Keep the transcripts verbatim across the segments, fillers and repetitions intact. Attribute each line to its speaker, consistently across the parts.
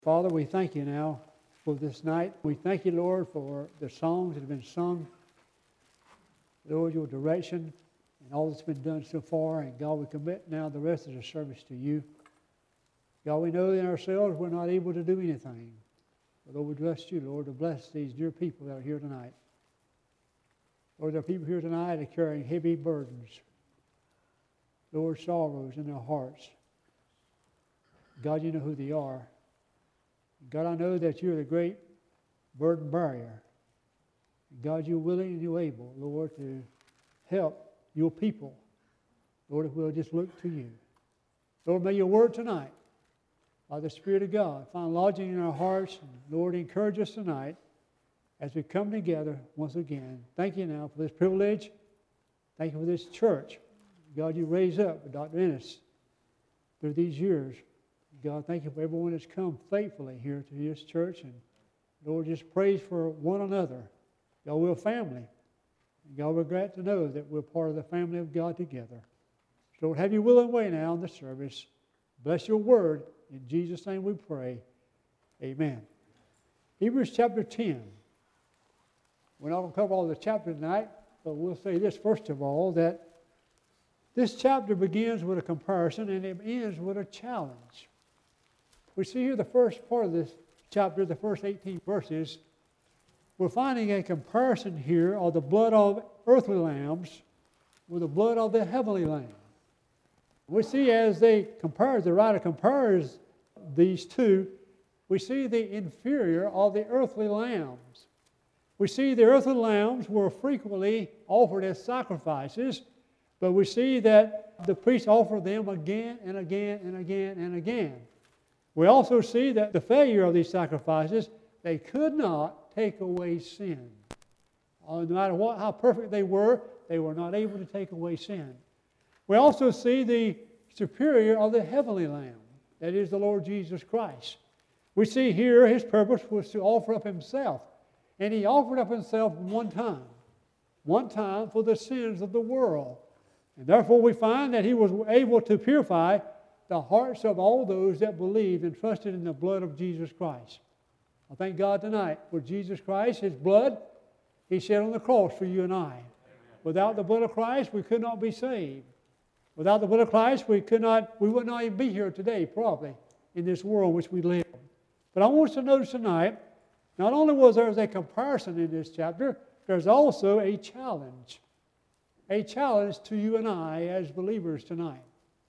Speaker 1: Father, we thank you now for this night. We thank you, Lord, for the songs that have been sung. Lord, your direction and all that's been done so far. And God, we commit now the rest of the service to you. God, we know in ourselves we're not able to do anything. But Lord, we bless you, Lord, to bless these dear people that are here tonight. Lord, there are people here tonight that are carrying heavy burdens. Lord, sorrows in their hearts. God, you know who they are. God, I know that you're the great burden bearer. God, you're willing and you're able, Lord, to help your people. Lord, if we'll just look to you. Lord, may your word tonight, by the Spirit of God, find lodging in our hearts. And Lord, encourage us tonight as we come together once again. Thank you now for this privilege. Thank you for this church. God, you raised up Doctor Ennis through these years. God, thank you for everyone that's come faithfully here to this church. And Lord, just praise for one another. God, we're a family. And God, we're glad to know that we're part of the family of God together. So Lord, have your will and way now in the service. Bless your word. In Jesus' name we pray. Amen. Hebrews chapter ten. We're not going to cover all the chapter tonight, but we'll say this first of all, that this chapter begins with a comparison and it ends with a challenge. We see here the first part of this chapter, the first eighteen verses, we're finding a comparison here of the blood of earthly lambs with the blood of the heavenly lamb. We see as they compare, the writer compares these two, we see the inferior of the earthly lambs. We see the earthly lambs were frequently offered as sacrifices, but we see that the priests offered them again and again and again and again. We also see that the failure of these sacrifices, they could not take away sin. Uh, no matter what, how perfect they were, they were not able to take away sin. We also see the superior of the heavenly Lamb, that is the Lord Jesus Christ. We see here his purpose was to offer up himself, and he offered up himself one time, one time for the sins of the world. And therefore we find that he was able to purify the hearts of all those that believed and trusted in the blood of Jesus Christ. I thank God tonight for Jesus Christ, his blood, he shed on the cross for you and I. Amen. Without the blood of Christ, we could not be saved. Without the blood of Christ, we could not, we would not even be here today, probably, in this world in which we live. But I want us to notice tonight, not only was there a comparison in this chapter, there's also a challenge. A challenge to you and I as believers tonight.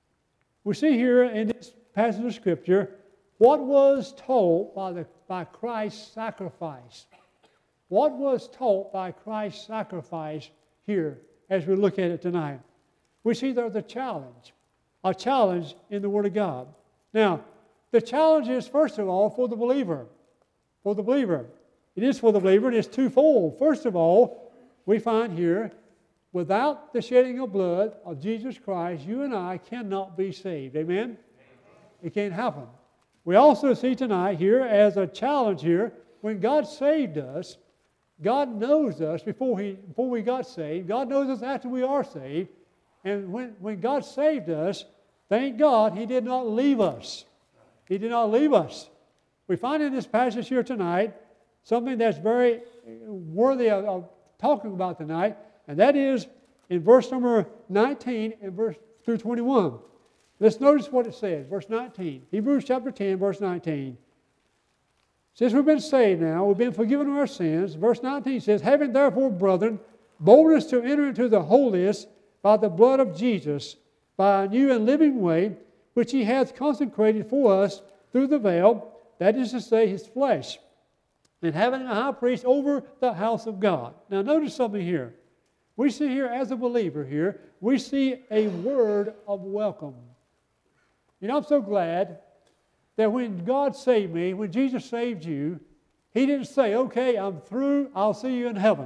Speaker 1: We see here in this passage of Scripture what was taught by, the, by Christ's sacrifice. What was taught by Christ's sacrifice here as we look at it tonight. We see there's a challenge, a challenge in the Word of God. Now, the challenge is first of all for the believer. For the believer. It is for the believer and it's twofold. First of all, we find here without the shedding of blood of Jesus Christ, you and I cannot be saved. Amen? Amen? It can't happen. We also see tonight here as a challenge here, when God saved us, God knows us before, he, before we got saved. God knows us after we are saved. And when, when God saved us, thank God He did not leave us. He did not leave us. We find in this passage here tonight something that's very worthy of, of talking about tonight. And that is in verse number nineteen and verse through twenty-one. Let's notice what it says. Verse nineteen. Hebrews chapter ten, verse nineteen. Since we've been saved now, we've been forgiven of our sins. Verse nineteen says, having therefore, brethren, boldness to enter into the holiest by the blood of Jesus, by a new and living way, which he hath consecrated for us through the veil, that is to say, his flesh, and having a high priest over the house of God. Now notice something here. We see here, as a believer here, we see a word of welcome. You know, I'm so glad that when God saved me, when Jesus saved you, He didn't say, okay, I'm through, I'll see you in heaven.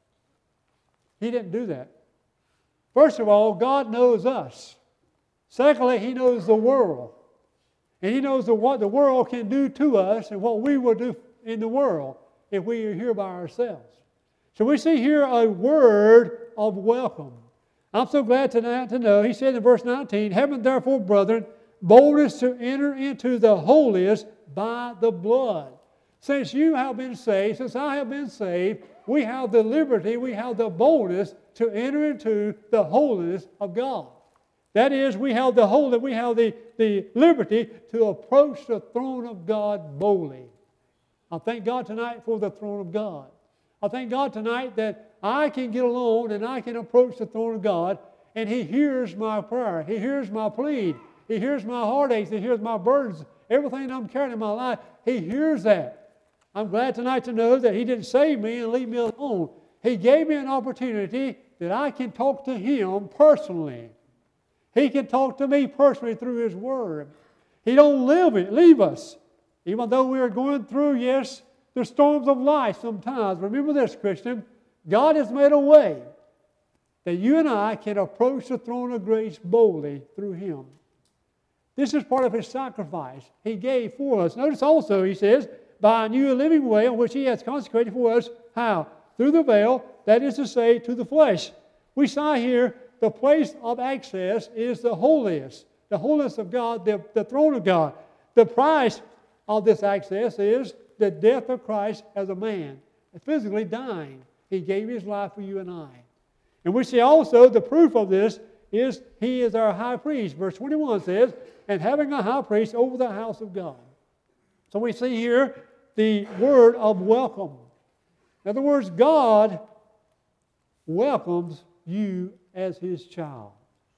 Speaker 1: He didn't do that. First of all, God knows us. Secondly, He knows the world. And He knows the, what the world can do to us and what we will do in the world if we are here by ourselves. So we see here a word of welcome. I'm so glad tonight to know, he said in verse nineteen, having therefore, brethren, boldness to enter into the holiest by the blood. Since you have been saved, since I have been saved, we have the liberty, we have the boldness to enter into the holiness of God. That is, we have the holy, we have the, the liberty to approach the throne of God boldly. I thank God tonight for the throne of God. I thank God tonight that I can get alone and I can approach the throne of God, and He hears my prayer. He hears my plea. He hears my heartaches. He hears my burdens. Everything I'm carrying in my life, He hears that. I'm glad tonight to know that He didn't save me and leave me alone. He gave me an opportunity that I can talk to Him personally. He can talk to me personally through His Word. He don't leave, it, leave us. Even though we are going through, yes, the storms of life sometimes. Remember this, Christian. God has made a way that you and I can approach the throne of grace boldly through Him. This is part of His sacrifice He gave for us. Notice also, He says, by a new living way on which He has consecrated for us. How? Through the veil, that is to say, to the flesh. We saw here the place of access is the holiest, the holiness of God, the, the throne of God. The price of this access is the death of Christ as a man, physically dying. He gave His life for you and I. And we see also the proof of this is He is our high priest. Verse twenty-one says, and having a high priest over the house of God. So we see here the word of welcome. In other words, God welcomes you as His child.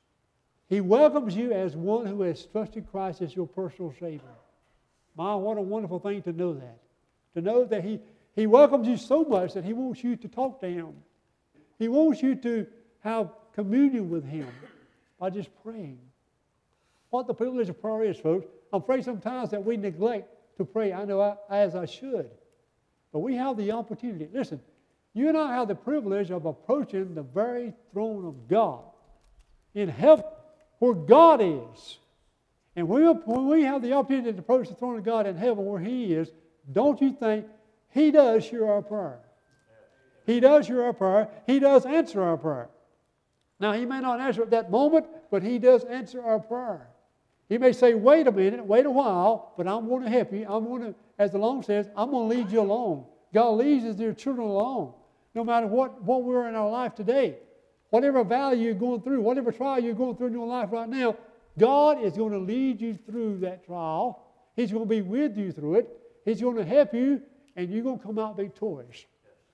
Speaker 1: He welcomes you as one who has trusted Christ as your personal Savior. My, what a wonderful thing to know that. To know that He, he welcomes you so much that He wants you to talk to Him. He wants you to have communion with Him by just praying. What the privilege of prayer is, folks. I'm afraid sometimes that we neglect to pray, I know I, as I should. But we have the opportunity. Listen, you and I have the privilege of approaching the very throne of God in heaven, where God is. And when we, when we have the opportunity to approach the throne of God in heaven where He is, don't you think He does hear our prayer? He does hear our prayer. He does answer our prayer. Now, He may not answer at that moment, but He does answer our prayer. He may say, wait a minute, wait a while, but I'm going to help you. I'm going to, as the song says, I'm going to lead you along. God leads His dear children along, no matter what, what we're in our life today. Whatever valley you're going through, whatever trial you're going through in your life right now, God is going to lead you through that trial. He's going to be with you through it. He's going to help you, and you're going to come out victorious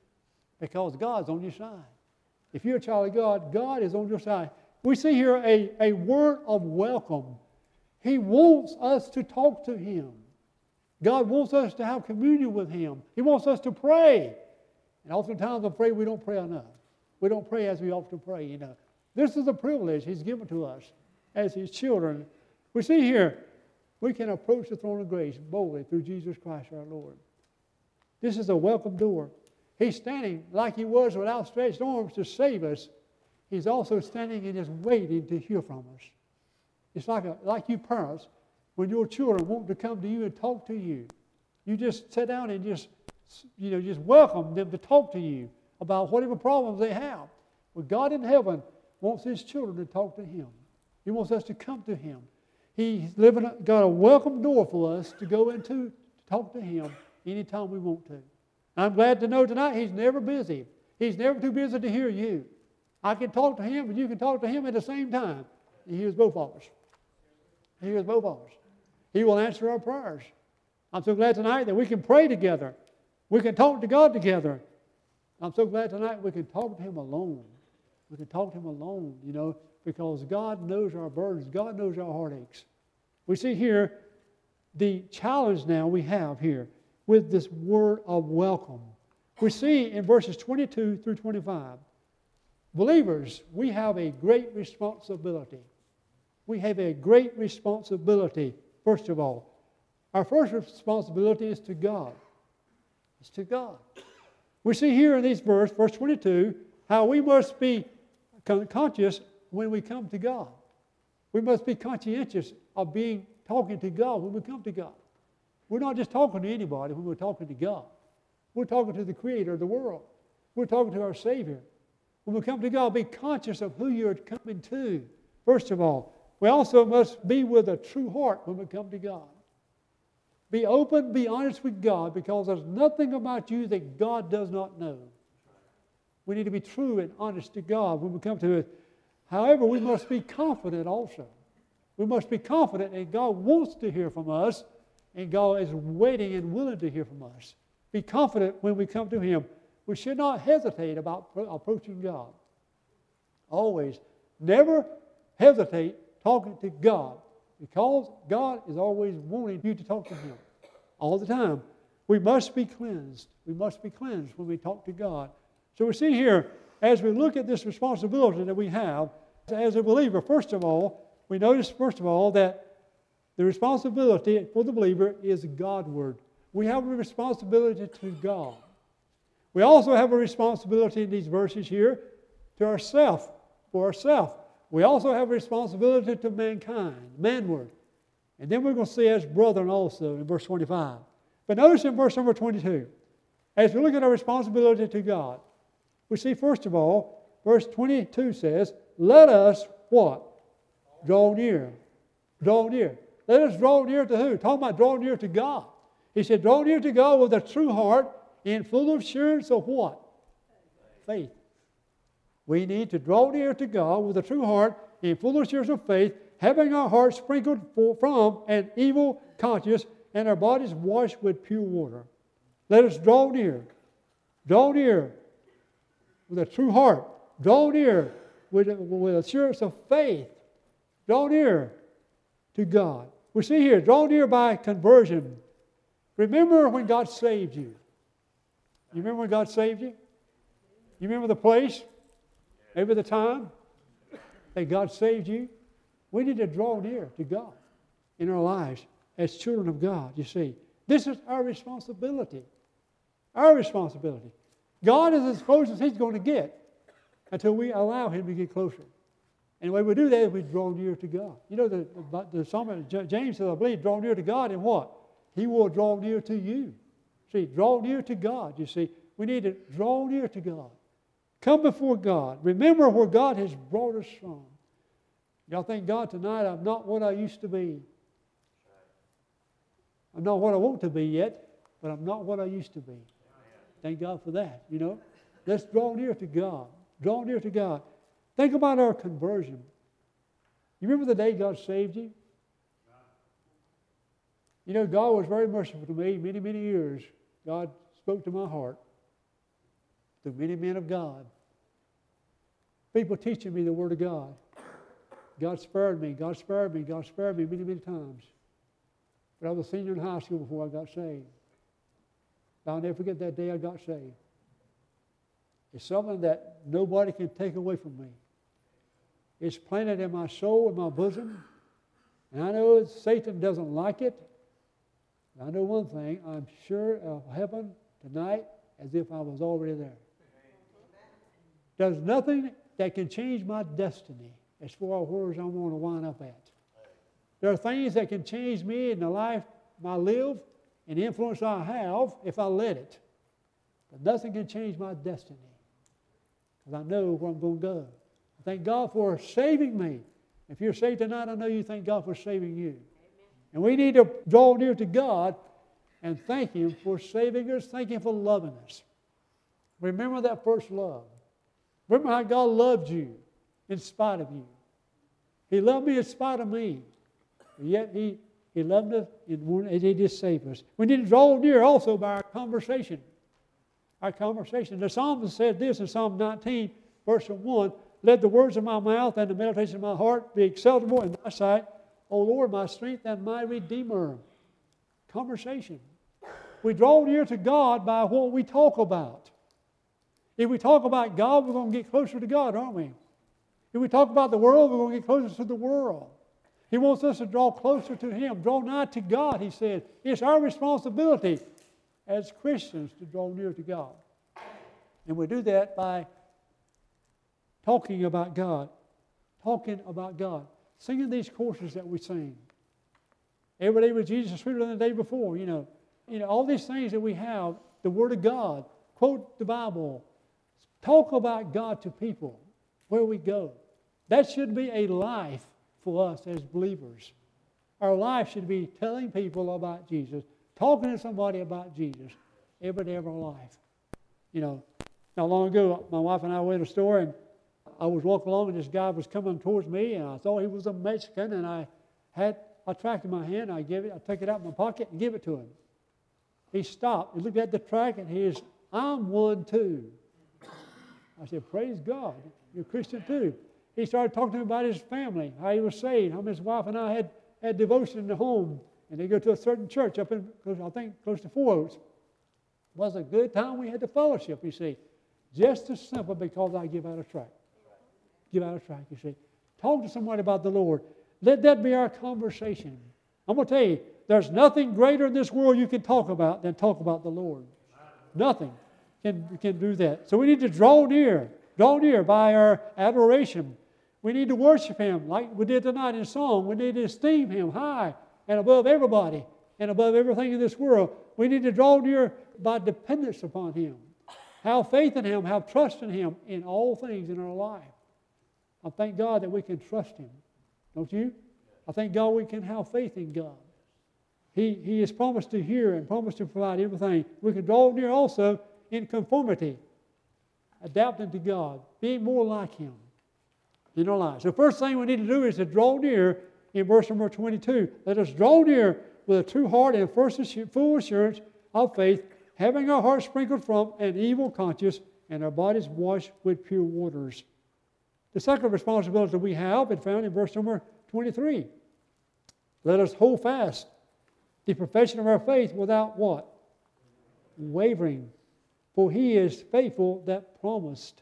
Speaker 1: because God's on your side. If you're a child of God, God is on your side. We see here a, a word of welcome. He wants us to talk to Him. God wants us to have communion with Him. He wants us to pray. And oftentimes I'm afraid we don't pray enough. We don't pray as we ought to pray, you know. This is a privilege He's given to us as His children. We see here, we can approach the throne of grace boldly through Jesus Christ our Lord. This is a welcome door. He's standing like He was with outstretched arms to save us. He's also standing and just waiting to hear from us. It's like, a, like you parents, when your children want to come to you and talk to you, you just sit down and just, you know, just welcome them to talk to you about whatever problems they have. Well, God in heaven wants His children to talk to Him. He wants us to come to Him. He's living, got a welcome door for us to go into to talk to Him anytime we want to. I'm glad to know tonight He's never busy. He's never too busy to hear you. I can talk to Him and you can talk to Him at the same time. He hears both of us. He hears both of us. He will answer our prayers. I'm so glad tonight that we can pray together. We can talk to God together. I'm so glad tonight we can talk to Him alone. We can talk to Him alone, you know, because God knows our burdens. God knows our heartaches. We see here the challenge now we have here with this word of welcome. We see in verses twenty-two through twenty-five, believers, we have a great responsibility. We have a great responsibility, first of all. Our first responsibility is to God. It's to God. We see here in this verse, verse twenty-two, how we must be conscious when we come to God. We must be conscientious of being talking to God when we come to God. We're not just talking to anybody when we're talking to God. We're talking to the Creator of the world. We're talking to our Savior. When we come to God, be conscious of who you're coming to. First of all, we also must be with a true heart when we come to God. Be open, be honest with God, because there's nothing about you that God does not know. We need to be true and honest to God when we come to it. However, we must be confident also. We must be confident that God wants to hear from us, and God is waiting and willing to hear from us. Be confident when we come to Him. We should not hesitate about approaching God. Always. Never hesitate talking to God, because God is always wanting you to talk to Him all the time. We must be cleansed. We must be cleansed when we talk to God. So we see here, as we look at this responsibility that we have as a believer, first of all, we notice, first of all, that the responsibility for the believer is Godward. We have a responsibility to God. We also have a responsibility in these verses here to ourselves, for ourselves. We also have a responsibility to mankind, manward. And then we're going to see as brethren also in verse twenty-five. But notice in verse number twenty-two, as we look at our responsibility to God, we see first of all, verse twenty-two says, let us what? Draw near. Draw near. Let us draw near to who? Talking about draw near to God. He said, draw near to God with a true heart in full assurance of what? Faith. We need to draw near to God with a true heart in full assurance of faith, having our hearts sprinkled from an evil conscience and our bodies washed with pure water. Let us draw near. Draw near with a true heart. Draw near with, with assurance of faith. Draw near to God. We see here, draw near by conversion. Remember when God saved you. You remember when God saved you? You remember the place? Remember the time that God saved you? We need to draw near to God in our lives as children of God, you see. This is our responsibility. Our responsibility. God is as close as He's going to get until we allow Him to get closer. And the way we do that is we draw near to God. You know, the, the, the psalmist, James says, I believe, draw near to God, and what? He will draw near to you. See, draw near to God, you see. We need to draw near to God. Come before God. Remember where God has brought us from. Y'all thank God tonight I'm not what I used to be. I'm not what I want to be yet, but I'm not what I used to be. Thank God for that, you know. Let's draw near to God. Draw near to God. Think about our conversion. You remember the day God saved you? You know, God was very merciful to me many, many years. God spoke to my heart through many men of God. People teaching me the Word of God. God spared me, God spared me, God spared me many, many times. But I was a senior in high school before I got saved. I'll never forget that day I got saved. It's something that nobody can take away from me. It's planted in my soul, in my bosom. And I know Satan doesn't like it. I know one thing, I'm sure of heaven tonight as if I was already there. There's nothing that can change my destiny as far as where I want to wind up at. There are things that can change me in the life I live and the influence I have if I let it. But nothing can change my destiny because I know where I'm going to go. I thank God for saving me. If you're saved tonight, I know you thank God for saving you. And we need to draw near to God and thank Him for saving us, thank Him for loving us. Remember that first love. Remember how God loved you in spite of you. He loved me in spite of me. Yet He, he loved us and He did save us. We need to draw near also by our conversation. Our conversation. The psalmist said this in Psalm nineteen, verse one, let the words of my mouth and the meditation of my heart be acceptable in thy sight, O Lord, my strength and my Redeemer. Conversation. We draw near to God by what we talk about. If we talk about God, we're going to get closer to God, aren't we? If we talk about the world, we're going to get closer to the world. He wants us to draw closer to Him. Draw nigh to God, He said. It's our responsibility as Christians to draw near to God. And we do that by talking about God. Talking about God. Singing these courses that we sing. Every day with Jesus is sweeter than the day before, you know. You know, all these things that we have, the Word of God, quote the Bible, talk about God to people where we go. That should be a life for us as believers. Our life should be telling people about Jesus, talking to somebody about Jesus every day of our life. You know, not long ago, my wife and I went to a store, and I was walking along, and this guy was coming towards me, and I thought he was a Mexican, and I had a tract in my hand. I gave it, I took it out of my pocket and gave it to him. He stopped. He looked at the tract, and he is, I'm one too. I said, praise God, you're a Christian too. He started talking to me about his family, how he was saved, how his wife and I had, had devotion in the home, and they go to a certain church up in, I think, close to Four Oaks. It was a good time. We had the fellowship, you see. Just as simple because I give out a tract. Give out a tract, you see. Talk to somebody about the Lord. Let that be our conversation. I'm going to tell you, there's nothing greater in this world you can talk about than talk about the Lord. Nothing can, can do that. So we need to draw near. Draw near by our adoration. We need to worship Him like we did tonight in song. We need to esteem Him high and above everybody and above everything in this world. We need to draw near by dependence upon Him. Have faith in Him, have trust in Him in all things in our life. I thank God that we can trust Him. Don't you? I thank God we can have faith in God. He, he has promised to hear and promised to provide everything. We can draw near also in conformity, adapting to God, being more like Him in our lives. So first thing we need to do is to draw near in verse number twenty-two. Let us draw near with a true heart and full assurance of faith, having our hearts sprinkled from an evil conscience and our bodies washed with pure waters. The second responsibility we have is found in verse number twenty-three. Let us hold fast the profession of our faith without what? Wavering. For He is faithful that promised.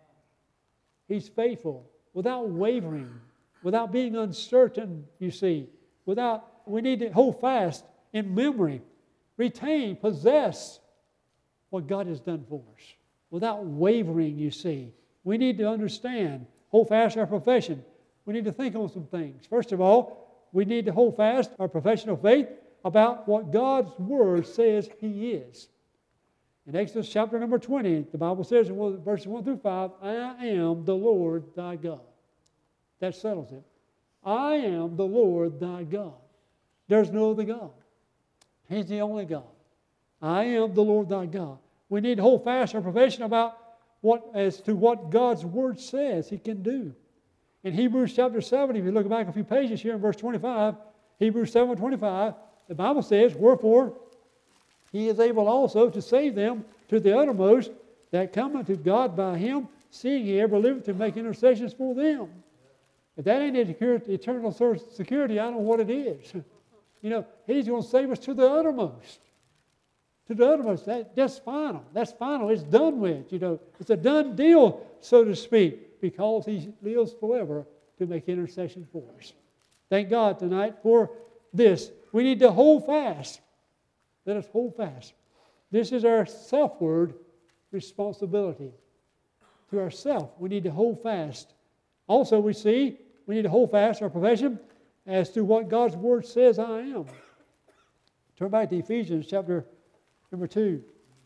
Speaker 1: He's faithful without wavering, without being uncertain, you see. Without, we need to hold fast in memory, retain, possess what God has done for us. Without wavering, you see. We need to understand, hold fast our profession. We need to think on some things. First of all, we need to hold fast our profession of faith about what God's Word says He is. In Exodus chapter number twenty, the Bible says in verses one through five, I am the Lord thy God. That settles it. I am the Lord thy God. There's no other God. He's the only God. I am the Lord thy God. We need to hold fast our profession about what, as to what God's Word says He can do. In Hebrews chapter seven, if you look back a few pages here in verse twenty-five, Hebrews seven twenty-five, the Bible says, wherefore He is able also to save them to the uttermost that come unto God by Him, seeing He ever liveth to make intercessions for them. If that ain't eternal security, I don't know what it is. You know, He's going to save us to the uttermost. To the uttermost. That, that's final. That's final. It's done with. You know, it's a done deal, so to speak, because He lives forever to make intercession for us. Thank God tonight for this. We need to hold fast. Let us hold fast. This is our self-word responsibility. To ourselves, we need to hold fast. Also, we see we need to hold fast our profession as to what God's Word says I am. Turn back to Ephesians chapter number two.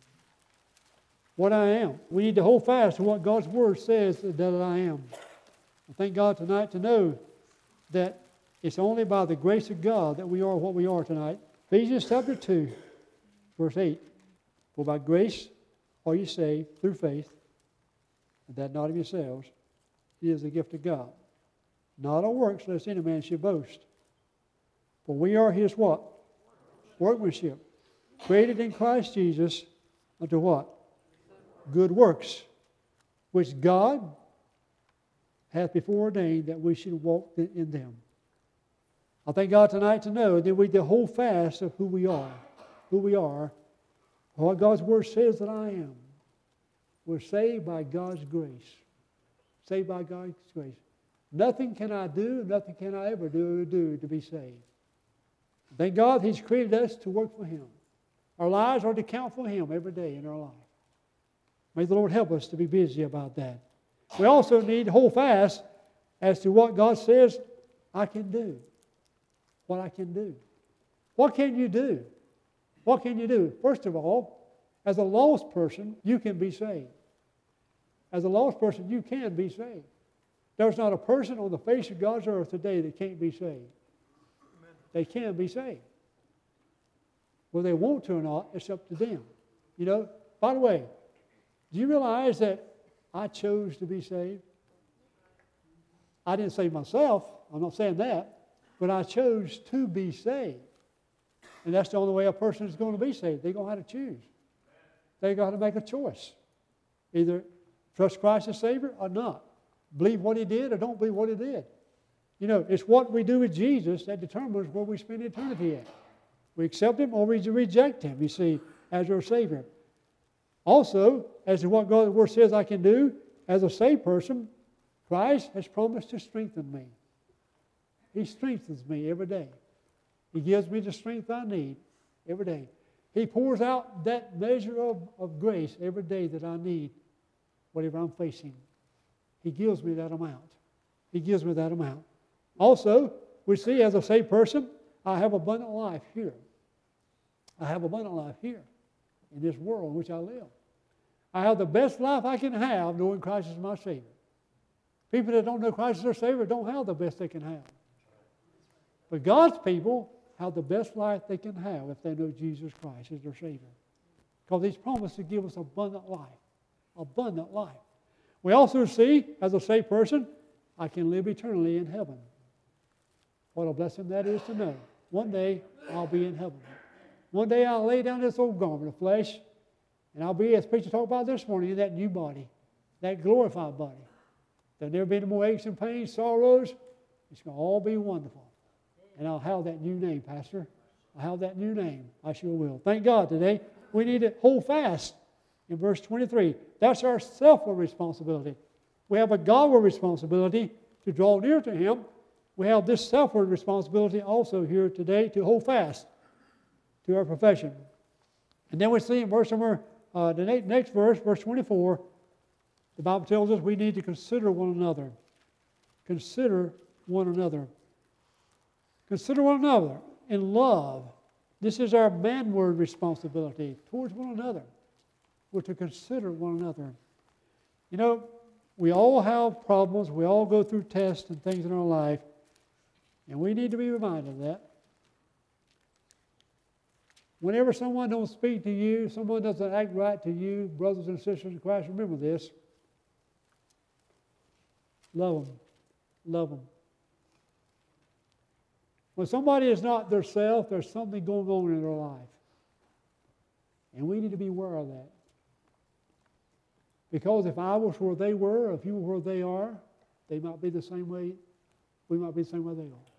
Speaker 1: What I am. We need to hold fast to what God's Word says that I am. I thank God tonight to know that it's only by the grace of God that we are what we are tonight. Ephesians chapter two, verse eight. For by grace are you saved through faith, and that not of yourselves. It is the gift of God. Not of works, lest any man should boast. For we are His what? Workmanship. Created in Christ Jesus unto what? Good works, which God hath before ordained that we should walk in them. I thank God tonight to know that we need to hold fast of who we are. Who we are. What God's Word says that I am. We're saved by God's grace. Saved by God's grace. Nothing can I do, nothing can I ever do, do to be saved. Thank God He's created us to work for Him. Our lives are to count for Him every day in our life. May the Lord help us to be busy about that. We also need to hold fast as to what God says I can do. What I can do. What can you do? What can you do? First of all, as a lost person, you can be saved. As a lost person, you can be saved. There's not a person on the face of God's earth today that can't be saved. Amen. They can be saved. Whether they want to or not, it's up to them. You know, by the way, do you realize that I chose to be saved? I didn't save myself. I'm not saying that. But I chose to be saved. And that's the only way a person is going to be saved. They're going to have to choose. They've got to make a choice. Either trust Christ as Savior or not. Believe what He did or don't believe what He did. You know, it's what we do with Jesus that determines where we spend eternity at. We accept Him or we reject Him, you see, as our Savior. Also, as to what God's Word says I can do, as a saved person, Christ has promised to strengthen me. He strengthens me every day. He gives me the strength I need every day. He pours out that measure of, of grace every day that I need, whatever I'm facing. He gives me that amount. He gives me that amount. Also, we see as a saved person, I have abundant life here. I have abundant life here in this world in which I live. I have the best life I can have knowing Christ is my Savior. People that don't know Christ as their Savior don't have the best they can have. But God's people have the best life they can have if they know Jesus Christ as their Savior. Because He's promised to give us abundant life. Abundant life. We also see, as a saved person, I can live eternally in heaven. What a blessing that is to know. One day, I'll be in heaven. One day, I'll lay down this old garment of flesh, and I'll be, as the preacher talked about this morning, in that new body, that glorified body. There'll never be any more aches and pains, sorrows. It's going to all be wonderful. And I'll have that new name, Pastor. I'll have that new name. I sure will. Thank God today. We need to hold fast in verse twenty-three. That's our self-will responsibility. We have a Godward responsibility to draw near to Him. We have this self-ward responsibility also here today to hold fast to our profession. And then we see in verse number, uh, the next verse, verse twenty-four, the Bible tells us we need to consider one another. Consider one another. Consider one another in love. This is our manward responsibility towards one another. We're to consider one another. You know, we all have problems. We all go through tests and things in our life. And we need to be reminded of that. Whenever someone don't speak to you, someone doesn't act right to you, brothers and sisters in Christ, remember this. Love them. Love them. When somebody is not their self, there's something going on in their life. And we need to be aware of that. Because if I was where they were, if you were where they are, they might be the same way, we might be the same way they are.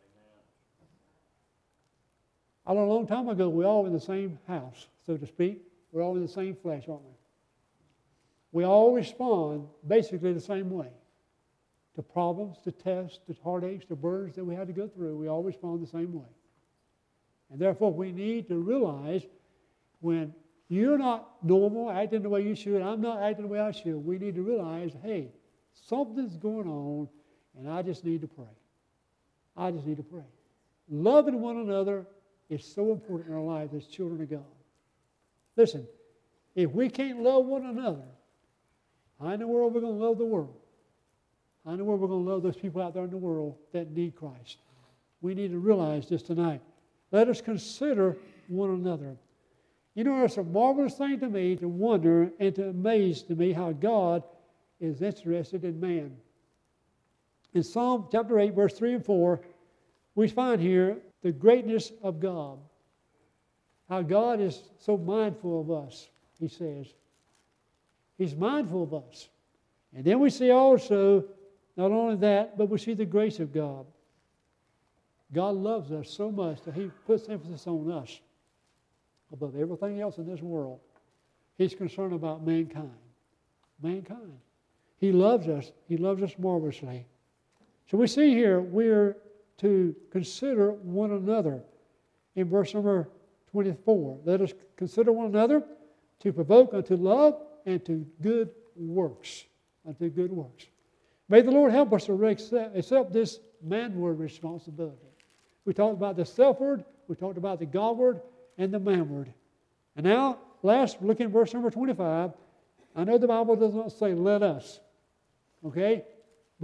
Speaker 1: I know a long time ago, we're all in the same house, so to speak. We're all in the same flesh, aren't we? We all respond basically the same way. To problems, to tests, to heartaches, to burdens that we had to go through, we all respond the same way. And therefore, we need to realize when you're not normal, acting the way you should, I'm not acting the way I should, we need to realize, hey, something's going on, and I just need to pray. I just need to pray. Loving one another is so important in our lives as children of God. Listen, if we can't love one another, how in the world are we going to love the world? How in the world are we going to love those people out there in the world that need Christ? We need to realize this tonight. Let us consider one another. You know, it's a marvelous thing to me to wonder and to amaze to me how God is interested in man. In Psalm chapter eight, verse three and four, we find here the greatness of God. How God is so mindful of us, he says. He's mindful of us. And then we see also, not only that, but we see the grace of God. God loves us so much that he puts emphasis on us above everything else in this world. He's concerned about mankind. Mankind. He loves us. He loves us marvelously. So we see here we're to consider one another. In verse number twenty-four, let us consider one another to provoke unto love and to good works. Unto good works. May the Lord help us to accept, accept this manward responsibility. We talked about the self-word, we talked about the Godward, and the manward. And now, last, look in verse number twenty-five. I know the Bible does not say let us, okay? But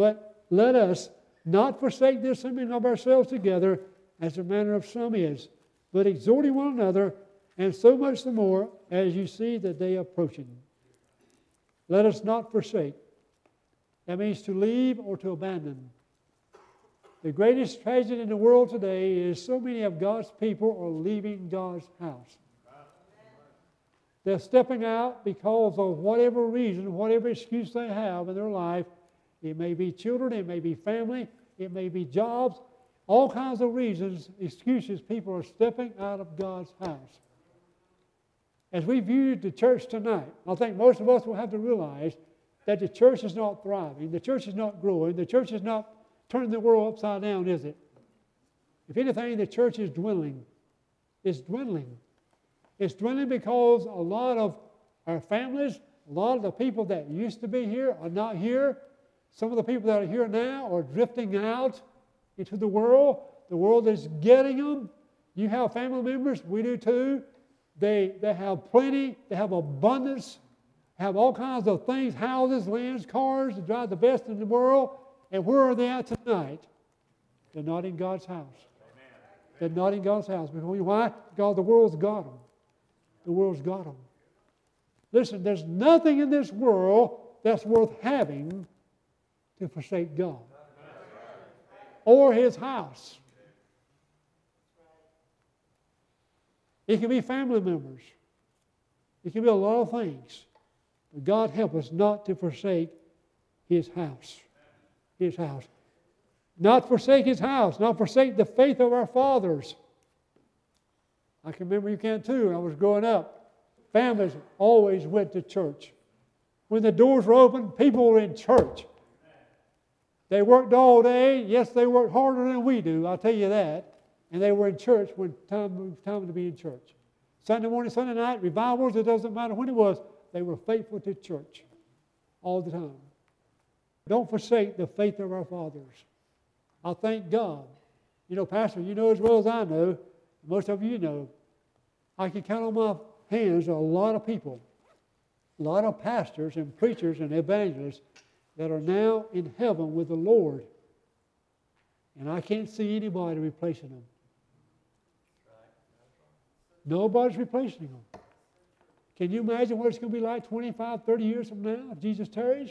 Speaker 1: let us not forsake the assembling of ourselves together, as the manner of some is, but exhorting one another, and so much the more as you see the day approaching. Let us not forsake. That means to leave or to abandon. The greatest tragedy in the world today is so many of God's people are leaving God's house. They're stepping out because of whatever reason, whatever excuse they have in their life. It may be children, it may be family, it may be jobs, all kinds of reasons, excuses, people are stepping out of God's house. As we viewed the church tonight, I think most of us will have to realize that the church is not thriving, the church is not growing, the church is not turning the world upside down, is it? If anything, the church is dwindling. It's dwindling. It's dwindling because a lot of our families, a lot of the people that used to be here are not here. Some of the people that are here now are drifting out into the world. The world is getting them. You have family members, we do too. They, they have plenty, they have abundance, have all kinds of things, houses, lands, cars, they drive the best in the world. And where are they at tonight? They're not in God's house. Amen. They're not in God's house. Because why? Because the world's got them. The world's got them. Listen, there's nothing in this world that's worth having to forsake God or His house. It can be family members. It can be a lot of things. But God help us not to forsake His house. His house. Not forsake His house. Not forsake the faith of our fathers. I can remember you can too. When I was growing up, families always went to church. When the doors were open, people were in church. They worked all day. Yes, they worked harder than we do, I'll tell you that. And they were in church when time time to be in church. Sunday morning, Sunday night, revivals, it doesn't matter when it was, they were faithful to church all the time. Don't forsake the faith of our fathers. I thank God. You know, Pastor, you know as well as I know, most of you know, I can count on my hands a lot of people, a lot of pastors and preachers and evangelists that are now in heaven with the Lord. And I can't see anybody replacing them. Nobody's replacing them. Can you imagine what it's going to be like twenty-five, thirty years from now if Jesus tarries?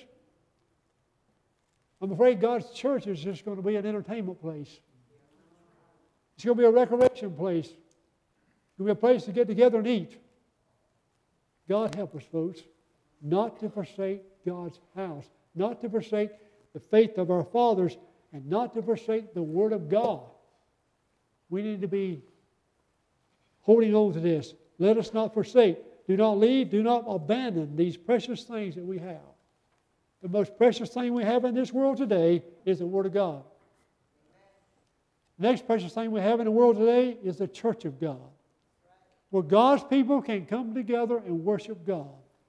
Speaker 1: I'm afraid God's church is just going to be an entertainment place. It's going to be a recreation place. It's going to be a place to get together and eat. God help us, folks, not to forsake God's house, not to forsake the faith of our fathers, and not to forsake the Word of God. We need to be holding on to this. Let us not forsake. Do not leave, do not abandon these precious things that we have. The most precious thing we have in this world today is the Word of God. The next precious thing we have in the world today is the church of God, where God's people can come together and worship God.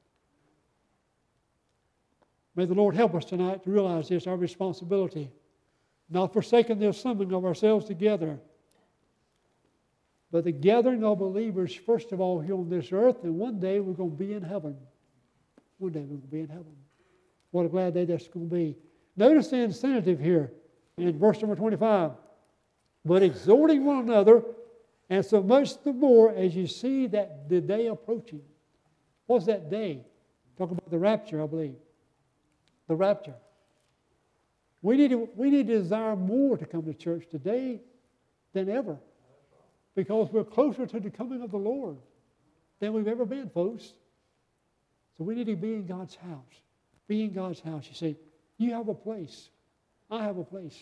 Speaker 1: May the Lord help us tonight to realize this, our responsibility, not forsaking the assembling of ourselves together, but the gathering of believers, first of all, here on this earth, and one day we're going to be in heaven. One day we're going to be in heaven. What a glad day that's going to be. Notice the incentive here in verse number twenty-five. But exhorting one another, and so much the more as you see that the day approaching. What's that day? Talk about the rapture, I believe. The rapture. We need to, we need to desire more to come to church today than ever, because we're closer to the coming of the Lord than we've ever been, folks. So we need to be in God's house. Be in God's house. You see, you have a place. I have a place.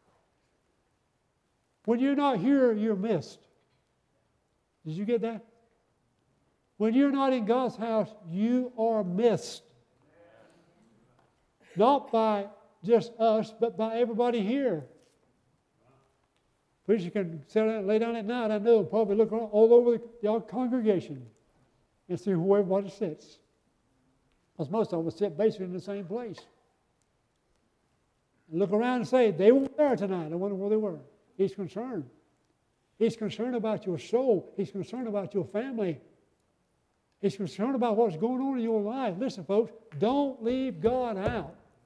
Speaker 1: When you're not here, you're missed. Did you get that? When you're not in God's house, you are missed. Not by just us, but by everybody here. Preacher can sit down and lay down at night, I know, probably look all over the, the congregation and see where everybody sits. Because most of them sit basically in the same place. And look around and say, they weren't there tonight. I wonder where they were. He's concerned. He's concerned about your soul. He's concerned about your family. He's concerned about what's going on in your life. Listen, folks, don't leave God out.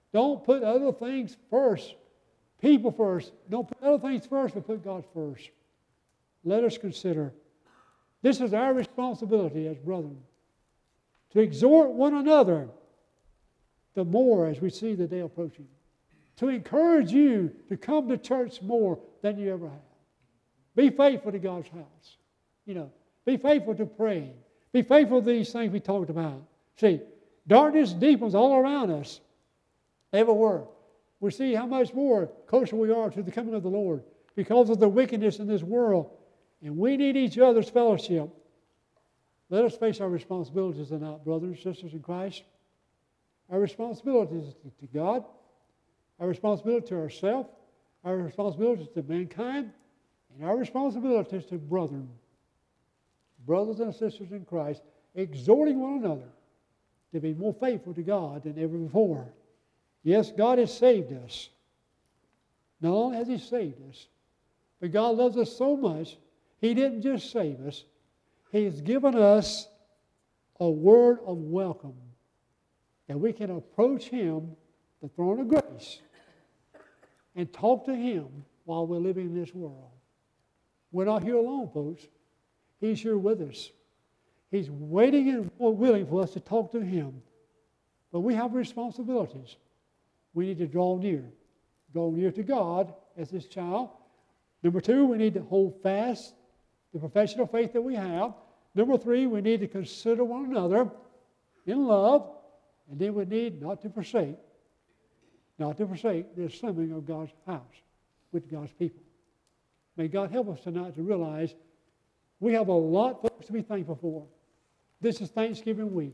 Speaker 1: Don't put other things first. People first. Don't put other things first, but put God first. Let us consider. This is our responsibility as brethren, to exhort one another the more as we see the day approaching. To encourage you to come to church more than you ever have. Be faithful to God's house. You know, be faithful to praying. Be faithful to these things we talked about. See, darkness deepens all around us, everywhere. We see how much more closer we are to the coming of the Lord because of the wickedness in this world. And we need each other's fellowship. Let us face our responsibilities tonight, brothers and sisters in Christ. Our responsibilities to God, our responsibility to ourselves, our responsibilities to mankind, and our responsibilities to brethren, brothers and sisters in Christ, exhorting one another to be more faithful to God than ever before. Yes, God has saved us. Not only has He saved us, but God loves us so much, He didn't just save us. He has given us a word of welcome that we can approach Him, the throne of grace, and talk to Him while we're living in this world. We're not here alone, folks. He's here with us. He's waiting and willing for us to talk to Him. But we have responsibilities. We need to draw near. Draw near to God as His child. Number two, we need to hold fast the professional faith that we have. Number three, we need to consider one another in love. And then we need not to forsake, not to forsake the assembling of God's house with God's people. May God help us tonight to realize we have a lot, folks, to be thankful for. This is Thanksgiving week.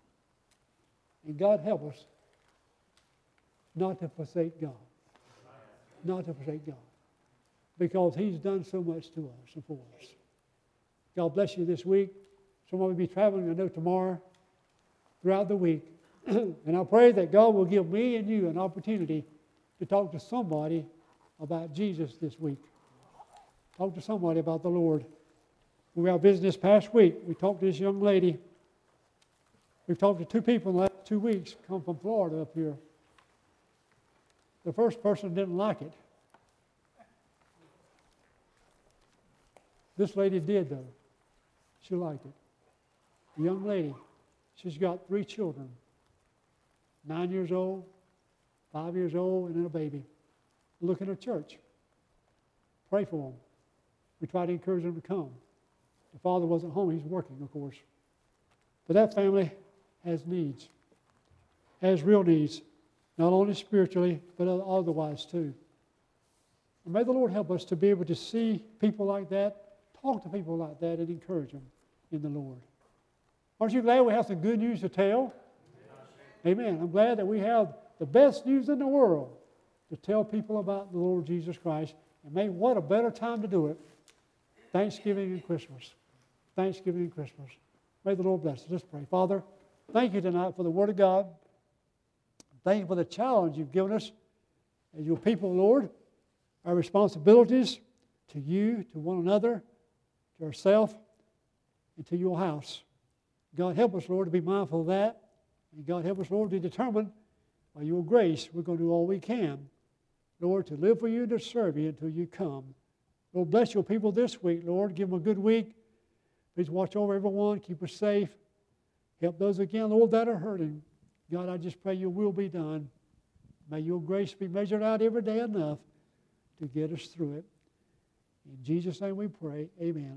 Speaker 1: And God help us not to forsake God. Not to forsake God. Because He's done so much to us and for us. God bless you this week. Someone will be traveling, I know, tomorrow, throughout the week. And I pray that God will give me and you an opportunity to talk to somebody about Jesus this week. Talk to somebody about the Lord. We were out visiting this past week. We talked to this young lady. We've talked to two people in the last two weeks, come from Florida up here. The first person didn't like it. This lady did, though. She liked it. A young lady. She's got three children. Nine years old, five years old, and then a baby. Looking at church. Pray for them. We try to encourage them to come. The father wasn't home. He's working, of course. But that family has needs. Has real needs. Not only spiritually, but otherwise too. And may the Lord help us to be able to see people like that, talk to people like that, and encourage them in the Lord. Aren't you glad we have some good news to tell? Amen. I'm glad that we have the best news in the world to tell people about the Lord Jesus Christ. And may what a better time to do it. Thanksgiving and Christmas. Thanksgiving and Christmas. May the Lord bless us. Let's pray. Father, thank you tonight for the Word of God. Thank you for the challenge you've given us as your people, Lord. Our responsibilities to you, to one another, to ourselves, and to your house. God, help us, Lord, to be mindful of that. And God, help us, Lord, to determine by your grace we're going to do all we can, Lord, to live for you and to serve you until you come. Lord, bless your people this week, Lord. Give them a good week. Please watch over everyone. Keep us safe. Help those again, Lord, that are hurting. God, I just pray your will be done. May your grace be measured out every day enough to get us through it. In Jesus' name we pray. Amen.